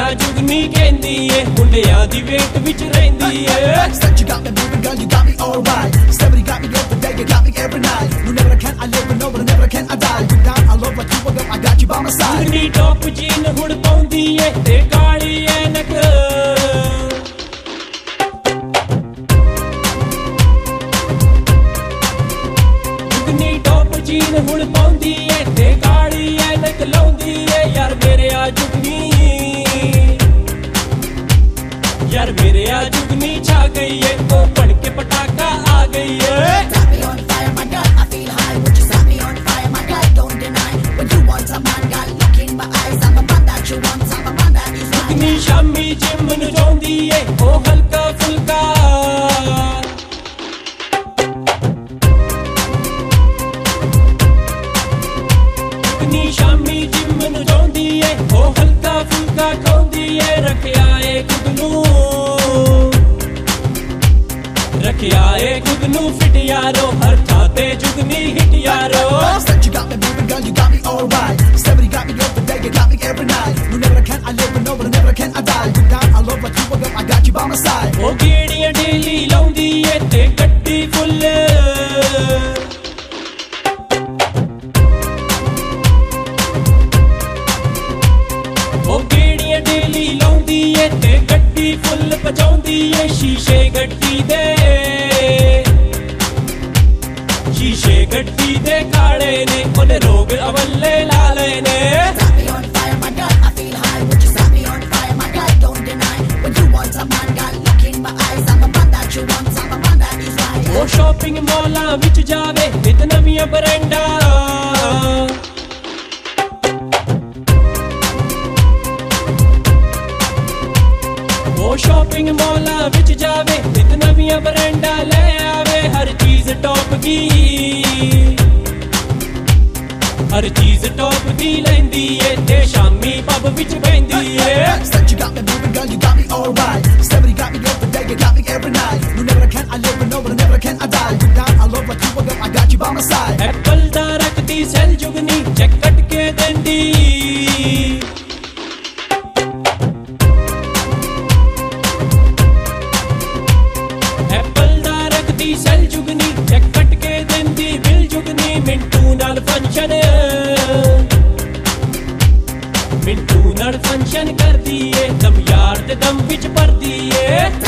जुगनी कहंदी ए मुंडिया दी wait विच रहिंदी ए Said you got me moving, girl, you got me alright. Steady got me every day, you got me every night. You never can I live, no, but never can I die. You down, I love like you, girl, I got you by my side. Jugni top jean हुण पाउंदी ए ते काली ऐनक जुगनी top jean हुण पाउंदी ए ते काली ऐनक लाउंदी ए यार मेरे आ जुगनी यार मेरे आ जुगनी छा गई है ओ पढ़ के पटाखा आ गई है Got me on fire, my girl, I feel high. Would you set me on fire, my girl, don't deny. When you want a man, girl, look in my eyes. I'm a man that you want, I'm a man that is right. Jugni शामी gym नु जाउंदी है ओ हल्का फुल्का जुगनी शामी gym नु जाउंदी है ओ हल्का फुल्का खाउंदी है रखिया ए खुद रखिया ए खुद नू फिट यारो हर थाते जुगनी हिट यारो Said you got me moving, girl, you got me alright. Steady got me every day, you got me every night. You never can I live, no, but never can I die. You down, I love like you, girl, I got you by my side. ओ गेड़ियां daily लाउंदी ए ते गड्डी फुੱਲ ओ गेड़ियां daily लाउंदी ए ते गड्डी फुੱਲ पजाउंदी ए शीशे गड्डी दे काले ने ओने रोग अवल्ले लाले ने Got me on fire, my girl, I feel high. Would you set me on fire, my girl, don't deny. When you want a man, girl, look in my eyes. I'm a man that you want, I'm a man that is right. ओ shopping मॉलां विच जावे नित नवीं ब्रांडा ओ shopping मॉलां विच जावे नित नवीं ब्रांडा ले आवे हर चीज टॉप की हर चीज टॉप दी लैंदी ए ते शामी पब विच बहंदी ए Said you got me moving, girl, you got me alright. Steady got me every day, you got me every night. You never can I live, no, but never can I die. You down, I love like you, girl, I got you by my side. Apple दा रखदी cell जुगनी check cut के देंदी Apple दा रखदी cell जुगनी check cut के देंदी bill जुगनी Mintu नाल function कर दिए दम यार ते दम विच भर दिए